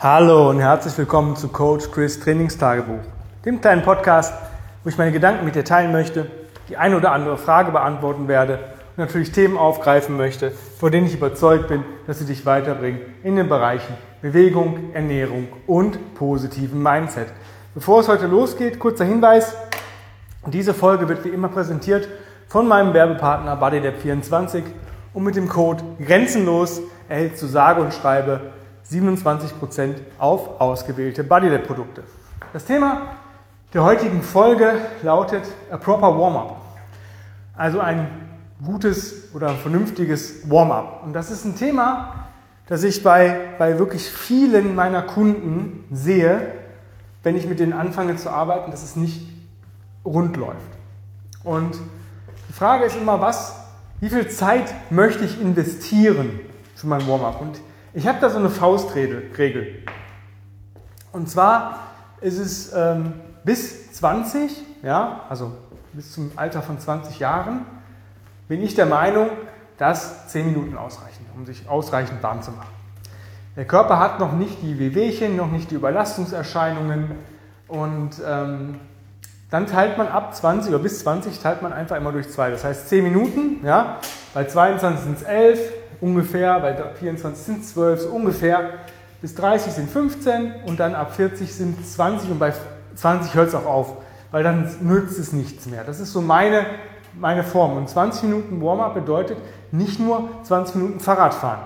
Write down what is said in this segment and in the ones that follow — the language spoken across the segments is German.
Hallo und herzlich willkommen zu Coach Chris Trainingstagebuch, dem kleinen Podcast, wo ich meine Gedanken mit dir teilen möchte, die eine oder andere Frage beantworten werde und natürlich Themen aufgreifen möchte, von denen ich überzeugt bin, dass sie dich weiterbringen in den Bereichen Bewegung, Ernährung und positiven Mindset. Bevor es heute losgeht, kurzer Hinweis: Diese Folge wird wie immer präsentiert von meinem Werbepartner BodyLab24 und mit dem Code GRENZENLOS erhältst du sage und schreibe 27% auf ausgewählte BodyLab-Produkte. Das Thema der heutigen Folge lautet A Proper Warm-Up. Also ein gutes oder vernünftiges Warm-Up. Und das ist ein Thema, das ich bei wirklich vielen meiner Kunden sehe, wenn ich mit denen anfange zu arbeiten, dass es nicht rund läuft. Und die Frage ist immer, wie viel Zeit möchte ich investieren für mein Warm-Up? Und ich habe da so eine Faustregel. Und zwar ist es bis 20, also bis zum Alter von 20 Jahren, bin ich der Meinung, dass 10 Minuten ausreichen, um sich ausreichend warm zu machen. Der Körper hat noch nicht die Wehwehchen, noch nicht die Überlastungserscheinungen und dann teilt man ab 20 oder bis 20 teilt man einfach immer durch 2. Das heißt 10 Minuten, bei 22 sind es 11 ungefähr, bei 24 sind es 12 so ungefähr, bis 30 sind 15 und dann ab 40 sind es 20 und bei 20 hört es auch auf, weil dann nützt es nichts mehr. Das ist so meine Form. Und 20 Minuten Warm-up bedeutet nicht nur 20 Minuten Fahrradfahren.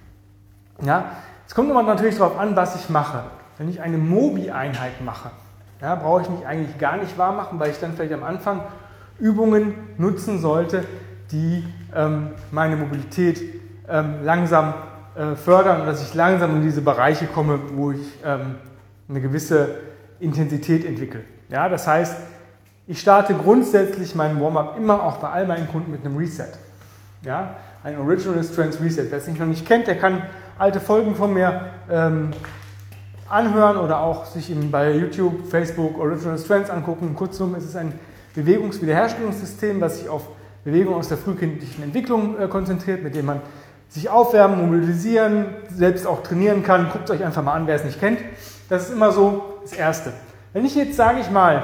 Es kommt aber natürlich darauf an, was ich mache. Wenn ich eine Mobi-Einheit mache, brauche ich mich eigentlich gar nicht warm machen, weil ich dann vielleicht am Anfang Übungen nutzen sollte, die meine Mobilität langsam fördern und dass ich langsam in diese Bereiche komme, wo ich eine gewisse Intensität entwickle. Das heißt, ich starte grundsätzlich meinen Warm-up immer auch bei all meinen Kunden mit einem Reset. Ein Original Strength Reset. Wer es noch nicht kennt, der kann alte Folgen von mir anhören oder auch sich bei YouTube, Facebook Original Strength angucken. Kurzum, es ist ein Bewegungswiederherstellungssystem, was sich auf Bewegung aus der frühkindlichen Entwicklung konzentriert, mit dem man sich aufwärmen, mobilisieren, selbst auch trainieren kann. Guckt euch einfach mal an, wer es nicht kennt. Das ist immer so das Erste. Wenn ich jetzt, sage ich mal,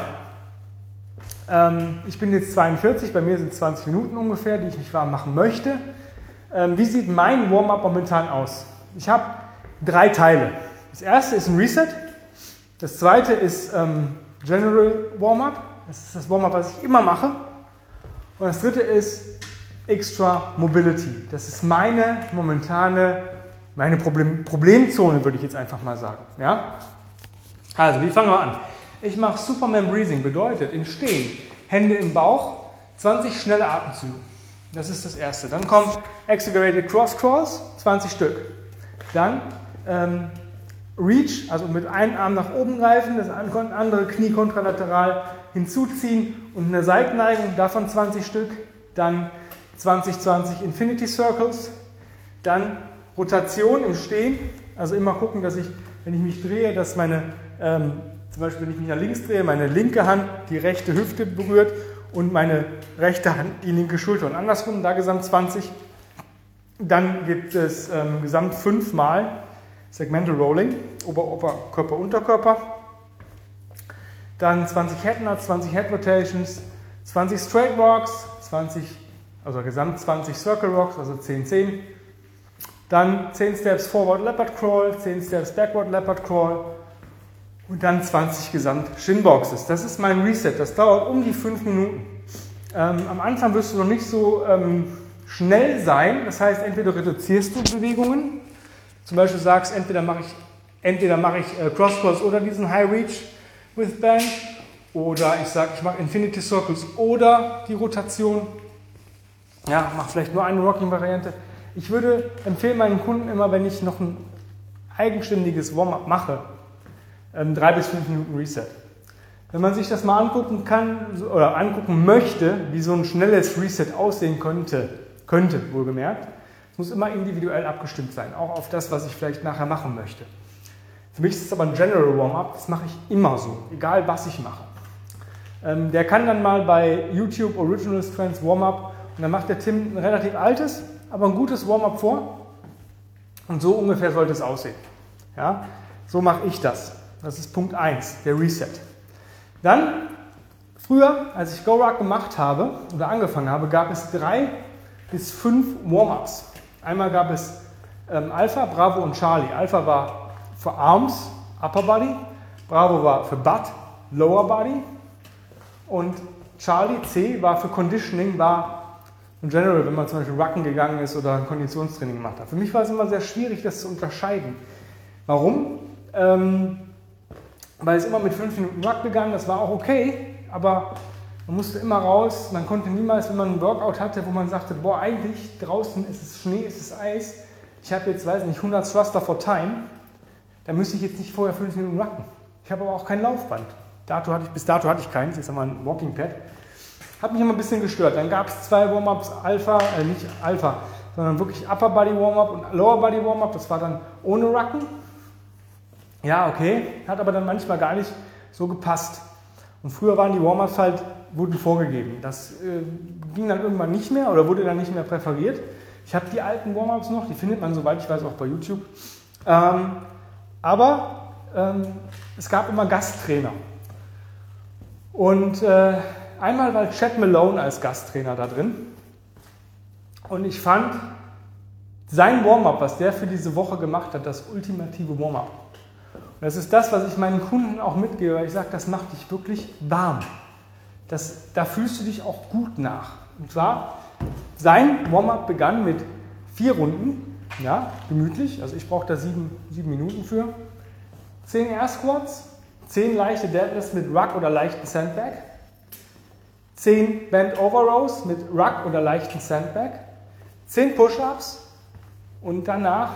ich bin jetzt 42, bei mir sind es 20 Minuten ungefähr, die ich mich warm machen möchte. Wie sieht mein Warm-up momentan aus? Ich habe 3 Teile. Das erste ist ein Reset. Das zweite ist General Warm-up. Das ist das Warm-up, was ich immer mache. Und das dritte ist Extra Mobility. Das ist meine Problemzone, würde ich jetzt einfach mal sagen. Also, wie fangen wir an? Ich mache Superman Breathing, bedeutet im Stehen, Hände im Bauch, 20 schnelle Atemzüge. Das ist das erste. Dann kommt Accelerated Cross Crawls, 20 Stück. Dann Reach, also mit einem Arm nach oben greifen, das andere Knie kontralateral hinzuziehen und eine Seitenneigung, davon 20 Stück. Dann 20 Infinity Circles. Dann Rotation im Stehen, also immer gucken, dass ich, wenn ich mich drehe, dass zum Beispiel, wenn ich mich nach links drehe, meine linke Hand die rechte Hüfte berührt und meine rechte Hand die linke Schulter und andersrum, da gesamt 20. Dann gibt es gesamt 5 Mal Segmental Rolling, Oberkörper, Unterkörper. Dann 20 Head Nuts, 20 Head Rotations, 20 Straight Walks, also gesamt 20 Circle Walks, also 10. Dann 10 Steps Forward Leopard Crawl, 10 Steps Backward Leopard Crawl und dann 20 gesamt Shin Boxes. Das ist mein Reset, das dauert um die 5 Minuten. Am Anfang wirst du noch nicht so schnell sein, das heißt, entweder reduzierst du Bewegungen, zum Beispiel sagst, entweder mache ich Cross Crawls oder diesen High Reach with Band, oder ich sage, ich mache Infinity Circles oder die Rotation. Mache vielleicht nur eine Rocking-Variante. Ich würde empfehlen meinen Kunden immer, wenn ich noch ein eigenständiges Warm-up mache, 3 bis 5 Minuten Reset. Wenn man sich das mal angucken kann oder angucken möchte, wie so ein schnelles Reset aussehen könnte wohlgemerkt, es muss immer individuell abgestimmt sein, auch auf das, was ich vielleicht nachher machen möchte. Für mich ist es aber ein General Warm-up, das mache ich immer so, egal was ich mache. Der kann dann mal bei YouTube Original Strength Warm-up und dann macht der Tim ein relativ altes, aber ein gutes Warm-up vor und so ungefähr sollte es aussehen. So mache ich das. Das ist Punkt 1, der Reset. Dann, früher, als ich GoRuck gemacht habe oder angefangen habe, gab es 3 bis 5 Warm-Ups. Einmal gab es Alpha, Bravo und Charlie. Alpha war für Arms, Upper Body. Bravo war für Butt, Lower Body. Und Charlie, C, war für Conditioning, war in general, wenn man zum Beispiel Rucken gegangen ist oder ein Konditionstraining gemacht hat. Für mich war es immer sehr schwierig, das zu unterscheiden. Warum? Weil es immer mit 5 Minuten Ruck begann, das war auch okay, aber man musste immer raus, man konnte niemals, wenn man ein Workout hatte, wo man sagte, boah, eigentlich draußen ist es Schnee, ist es Eis, ich habe jetzt, weiß nicht, 100 Thruster for Time, dann müsste ich jetzt nicht vorher 5 Minuten rucken. Ich habe aber auch kein Laufband. Bis dato hatte ich keins, jetzt haben wir ein Walking Pad. Hat mich immer ein bisschen gestört. Dann gab es 2 Warm-Ups, nicht Alpha, sondern wirklich Upper Body Warm-Up und Lower Body Warm-Up, das war dann ohne Rucken. Ja, okay, hat aber dann manchmal gar nicht so gepasst. Und früher waren die Warm-Ups halt, wurden vorgegeben. Das ging dann irgendwann nicht mehr oder wurde dann nicht mehr präferiert. Ich habe die alten Warm-Ups noch, die findet man, soweit ich weiß, auch bei YouTube. Aber es gab immer Gasttrainer. Und einmal war Chad Malone als Gasttrainer da drin. Und ich fand sein Warm-Up, was der für diese Woche gemacht hat, das ultimative Warm-Up. Und das ist das, was ich meinen Kunden auch mitgebe, weil ich sage, das macht dich wirklich warm. Da fühlst du dich auch gut nach. Und zwar, sein Warm-Up begann mit 4 Runden, ja, gemütlich, also ich brauche da 7 Minuten für. 10 Air Squats, 10 leichte Deadlifts mit Ruck oder leichten Sandbag, 10 Bent Over Rows mit Ruck oder leichten Sandbag, 10 Push-Ups und danach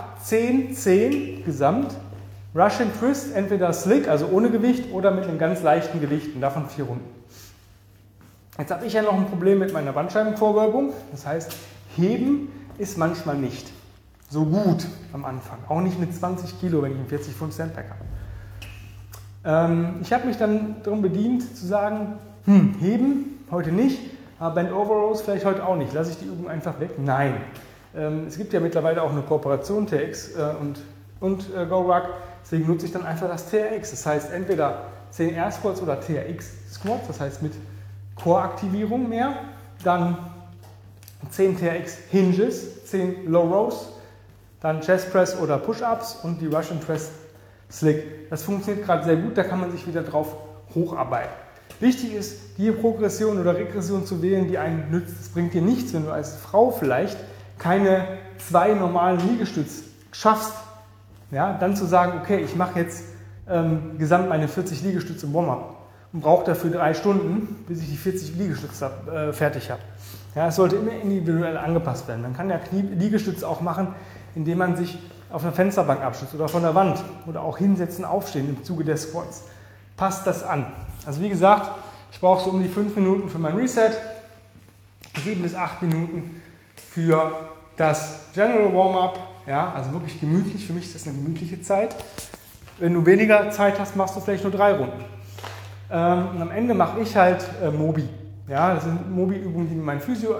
10 gesamt Russian Twist, entweder Slick, also ohne Gewicht, oder mit einem ganz leichten Gewicht, und davon 4 Runden. Jetzt habe ich ja noch ein Problem mit meiner Bandscheibenvorwölbung, das heißt, heben ist manchmal nicht so gut am Anfang, auch nicht mit 20 Kilo, wenn ich einen 40 Pfund Sandbag habe. Ich habe mich dann darum bedient, zu sagen, heben heute nicht, aber Bent Over Rows vielleicht heute auch nicht, lasse ich die Übung einfach weg? Nein. Es gibt ja mittlerweile auch eine Kooperation, TRX und GoRuck, deswegen nutze ich dann einfach das TRX. Das heißt entweder 10 Air Squats oder TRX Squats, das heißt mit Core-Aktivierung mehr, dann 10 TRX Hinges, 10 Low Rows, dann Chest Press oder Push-Ups und die Russian Twist Slick. Das funktioniert gerade sehr gut, da kann man sich wieder drauf hocharbeiten. Wichtig ist, die Progression oder Regression zu wählen, die einen nützt. Es bringt dir nichts, wenn du als Frau vielleicht keine 2 normalen Liegestütze schaffst, ja, dann zu sagen, okay, ich mache jetzt gesamt meine 40 Liegestütze im Warm-Up und brauche dafür 3 Stunden, bis ich die 40 Liegestütze fertig habe. Ja, es sollte immer individuell angepasst werden. Man kann ja Liegestütze auch machen, indem man sich auf einer Fensterbank abstützt oder von der Wand oder auch hinsetzen, aufstehen im Zuge der Squats. Passt das an. Also wie gesagt, ich brauche so um die 5 Minuten für mein Reset, 7 bis 8 Minuten für das General Warm-Up, ja, also wirklich gemütlich. Für mich ist das eine gemütliche Zeit. Wenn du weniger Zeit hast, machst du vielleicht nur 3 Runden. Und am Ende mache ich halt Mobi. Ja, das sind Mobi-Übungen, die mir mein Physio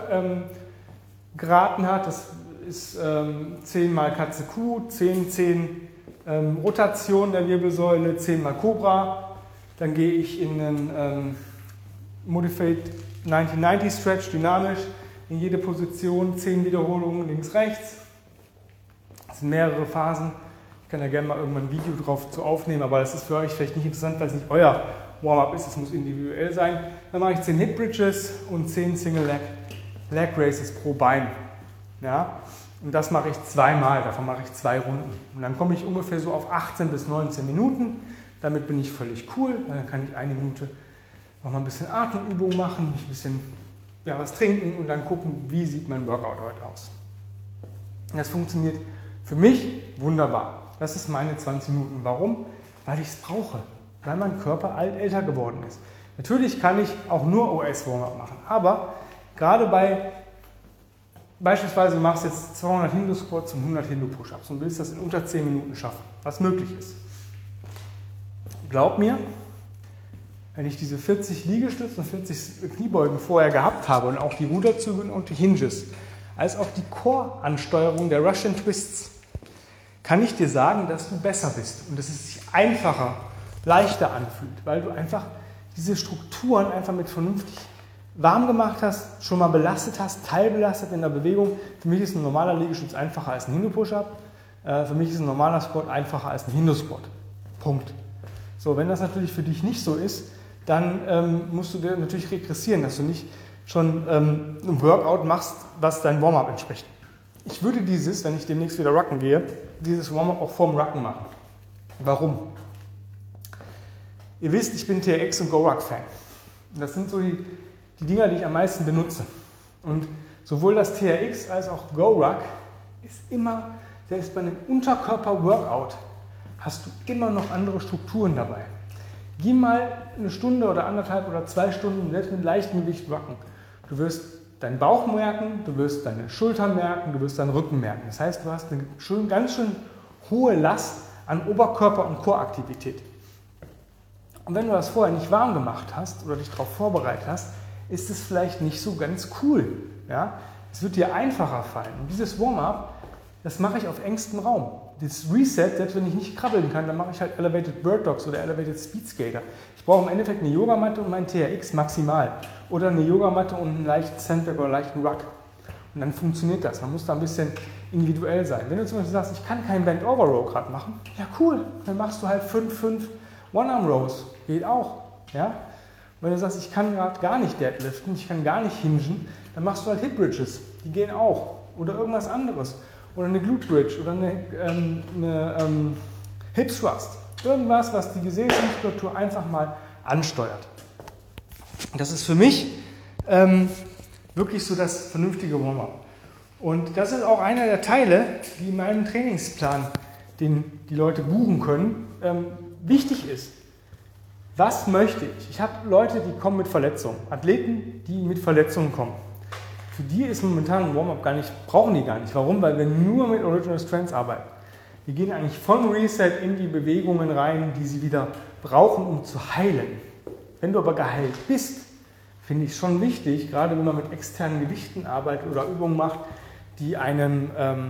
geraten hat. Das ist 10 mal Katze Kuh, 10 Rotation der Wirbelsäule, 10 mal Cobra. Dann gehe ich in einen Modified 1990 Stretch, dynamisch, in jede Position, 10 Wiederholungen links, rechts. Das sind mehrere Phasen. Ich kann da gerne mal irgendwann ein Video drauf zu aufnehmen, aber das ist für euch vielleicht nicht interessant, weil es nicht euer Warm-Up ist, es muss individuell sein. Dann mache ich 10 Hip Bridges und 10 Single Leg Raises pro Bein. Ja? Und das mache ich 2-mal, davon mache ich 2 Runden. Und dann komme ich ungefähr so auf 18 bis 19 Minuten. Damit bin ich völlig cool, weil dann kann ich 1 Minute noch mal ein bisschen Atemübung machen, ein bisschen was trinken und dann gucken, wie sieht mein Workout heute aus. Und das funktioniert für mich wunderbar. Das ist meine 20 Minuten. Warum? Weil ich es brauche, weil mein Körper älter geworden ist. Natürlich kann ich auch nur OS-Warm-Up machen, aber gerade beispielsweise du machst jetzt 200 Hindu-Squats und 100 Hindu-Push-Ups und willst das in unter 10 Minuten schaffen, was möglich ist. Glaub mir, wenn ich diese 40 Liegestütze und 40 Kniebeugen vorher gehabt habe und auch die Ruderzüge und die Hinges, als auch die Core-Ansteuerung der Russian Twists, kann ich dir sagen, dass du besser bist und dass es sich einfacher, leichter anfühlt, weil du einfach diese Strukturen einfach mit vernünftig warm gemacht hast, schon mal belastet hast, teilbelastet in der Bewegung. Für mich ist ein normaler Liegestütz einfacher als ein Hindu-Push-Up. Für mich ist ein normaler Squat einfacher als ein Hindu-Squat. Punkt. So, wenn das natürlich für dich nicht so ist, dann musst du dir natürlich regressieren, dass du nicht schon ein Workout machst, was dein Warm-up entspricht. Ich würde dieses, wenn ich demnächst wieder rucken gehe, dieses Warm-up auch vorm Rucken machen. Warum? Ihr wisst, ich bin TRX und GoRuck-Fan. Das sind so die Dinger, die ich am meisten benutze. Und sowohl das TRX als auch GoRuck ist immer, selbst bei einem Unterkörper-Workout, hast du immer noch andere Strukturen dabei. Geh mal eine Stunde oder 1,5 oder 2 Stunden selbst mit leichtem Gewicht rucken. Du wirst deinen Bauch merken, du wirst deine Schultern merken, du wirst deinen Rücken merken. Das heißt, du hast eine ganz schön hohe Last an Oberkörper- und Choraktivität. Und wenn du das vorher nicht warm gemacht hast oder dich darauf vorbereitet hast, ist es vielleicht nicht so ganz cool. Ja? Es wird dir einfacher fallen. Und dieses Warm-up, das mache ich auf engstem Raum. Das Reset, selbst wenn ich nicht krabbeln kann, dann mache ich halt Elevated Bird Dogs oder Elevated Speed Skater. Ich brauche im Endeffekt eine Yogamatte und meinen TRX maximal. Oder eine Yogamatte und einen leichten Sandbag oder einen leichten Ruck. Und dann funktioniert das. Man muss da ein bisschen individuell sein. Wenn du zum Beispiel sagst, ich kann keinen Bend-Over-Row gerade machen, ja cool, dann machst du halt 5 One-Arm-Rows. Geht auch. Ja? Und wenn du sagst, ich kann gerade gar nicht deadliften, ich kann gar nicht hingen, dann machst du halt Hip Bridges. Die gehen auch. Oder irgendwas anderes. Oder eine Glute Bridge oder eine Hip Thrust. Irgendwas, was die Gesäßmuskulatur einfach mal ansteuert. Das ist für mich wirklich so das vernünftige Warm-up. Und das ist auch einer der Teile, die in meinem Trainingsplan, den die Leute buchen können, wichtig ist. Was möchte ich? Ich habe Leute, die kommen mit Verletzungen, Athleten, die mit Verletzungen kommen. Für die ist momentan ein Warm-up brauchen die gar nicht. Warum? Weil wir nur mit Original Strengths arbeiten. Wir gehen eigentlich von Reset in die Bewegungen rein, die sie wieder brauchen, um zu heilen. Wenn du aber geheilt bist, finde ich schon wichtig, gerade wenn man mit externen Gewichten arbeitet oder Übungen macht, die einem,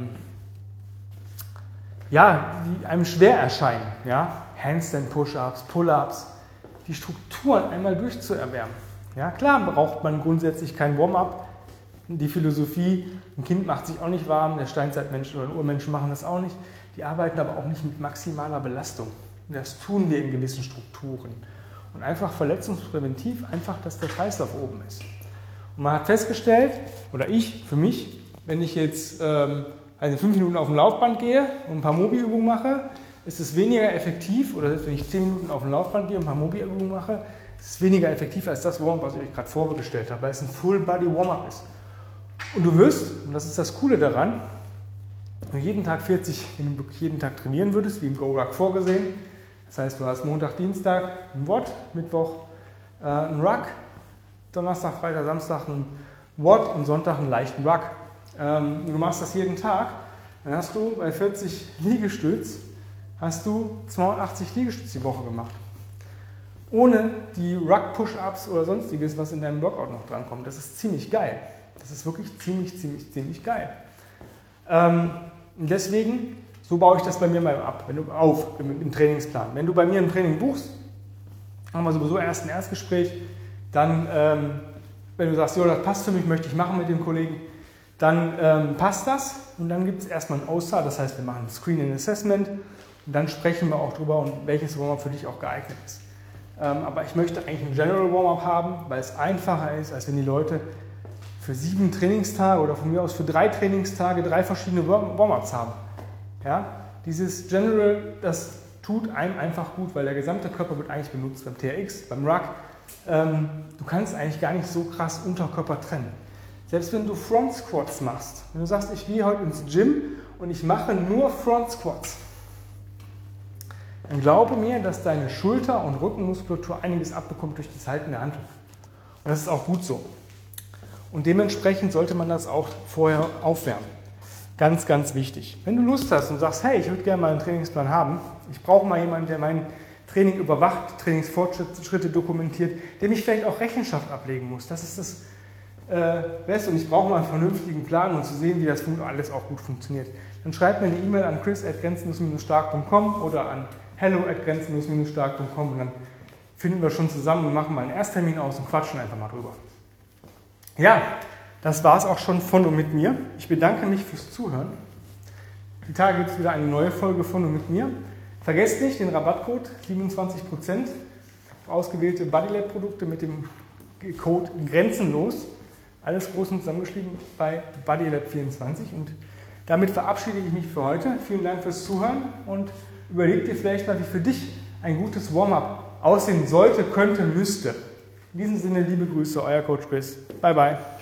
die einem schwer erscheinen. Ja? Handstand Push-Ups, Pull-Ups, die Strukturen einmal durchzuerwärmen. Ja, klar braucht man grundsätzlich kein Warm-up. Die Philosophie, ein Kind macht sich auch nicht warm, der Steinzeitmensch oder Urmenschen machen das auch nicht. Die arbeiten aber auch nicht mit maximaler Belastung. Und das tun wir in gewissen Strukturen. Und einfach verletzungspräventiv, einfach, dass der Kreislauf oben ist. Und man hat festgestellt, oder ich für mich, wenn ich jetzt 5 Minuten auf dem Laufband gehe und ein paar Mobi-Übungen mache, ist es weniger effektiv, oder selbst wenn ich 10 Minuten auf dem Laufband gehe und ein paar Mobi-Übungen mache, ist es weniger effektiv als das Warm-up, was ich euch gerade vorgestellt habe, weil es ein Full-Body-Warm-up ist. Und du wirst, und das ist das Coole daran, wenn du jeden Tag wirklich jeden Tag trainieren würdest, wie im GoRuck vorgesehen, das heißt, du hast Montag, Dienstag ein WOD, Mittwoch ein Ruck, Donnerstag, Freitag, Samstag ein WOD und Sonntag einen leichten Ruck. Du machst das jeden Tag, dann hast du bei 40 Liegestütz, hast du 82 Liegestütz die Woche gemacht. Ohne die Ruck-Push-Ups oder sonstiges, was in deinem Workout noch drankommt. Das ist ziemlich geil. Das ist wirklich ziemlich geil. Deswegen, so baue ich das bei mir mal ab, im Trainingsplan. Wenn du bei mir ein Training buchst, haben wir sowieso erst ein Erstgespräch, dann, wenn du sagst, jo, das passt für mich, möchte ich machen mit dem Kollegen, dann passt das und dann gibt es erstmal ein OSA, das heißt, wir machen ein Screening Assessment und dann sprechen wir auch drüber, welches Warm-up für dich auch geeignet ist. Aber ich möchte eigentlich ein General Warm-up haben, weil es einfacher ist, als wenn die Leute für 7 Trainingstage oder von mir aus für 3 Trainingstage 3 verschiedene Warm-ups haben. Ja? Dieses General, das tut einem einfach gut, weil der gesamte Körper wird eigentlich benutzt. Beim TRX, beim Ruck, du kannst eigentlich gar nicht so krass Unterkörper trennen. Selbst wenn du Front Squats machst, wenn du sagst, ich gehe heute ins Gym und ich mache nur Front Squats, dann glaube mir, dass deine Schulter- und Rückenmuskulatur einiges abbekommt durch das Halten der Hantel. Und das ist auch gut so. Und dementsprechend sollte man das auch vorher aufwärmen. Ganz, ganz wichtig. Wenn du Lust hast und sagst, hey, ich würde gerne mal einen Trainingsplan haben, ich brauche mal jemanden, der mein Training überwacht, Trainingsfortschritte dokumentiert, der mich vielleicht auch Rechenschaft ablegen muss. Das ist das Beste und ich brauche mal einen vernünftigen Plan, um zu sehen, wie das alles auch gut funktioniert. dann schreibt mir eine E-Mail an chris@grenzenlos-stark.com oder an hello@grenzenlos-stark.com und dann finden wir schon zusammen und machen mal einen Ersttermin aus und quatschen einfach mal drüber. Ja, das war es auch schon von und mit mir. Ich bedanke mich fürs Zuhören. Die Tage gibt es wieder eine neue Folge von und mit mir. Vergesst nicht den Rabattcode 27% auf ausgewählte Bodylab-Produkte mit dem Code Grenzenlos. Alles groß und zusammengeschrieben bei Bodylab24. Und damit verabschiede ich mich für heute. Vielen Dank fürs Zuhören und überleg dir vielleicht mal, wie für dich ein gutes Warm-up aussehen sollte, könnte, müsste. In diesem Sinne, liebe Grüße, euer Coach Chris. Bye, bye.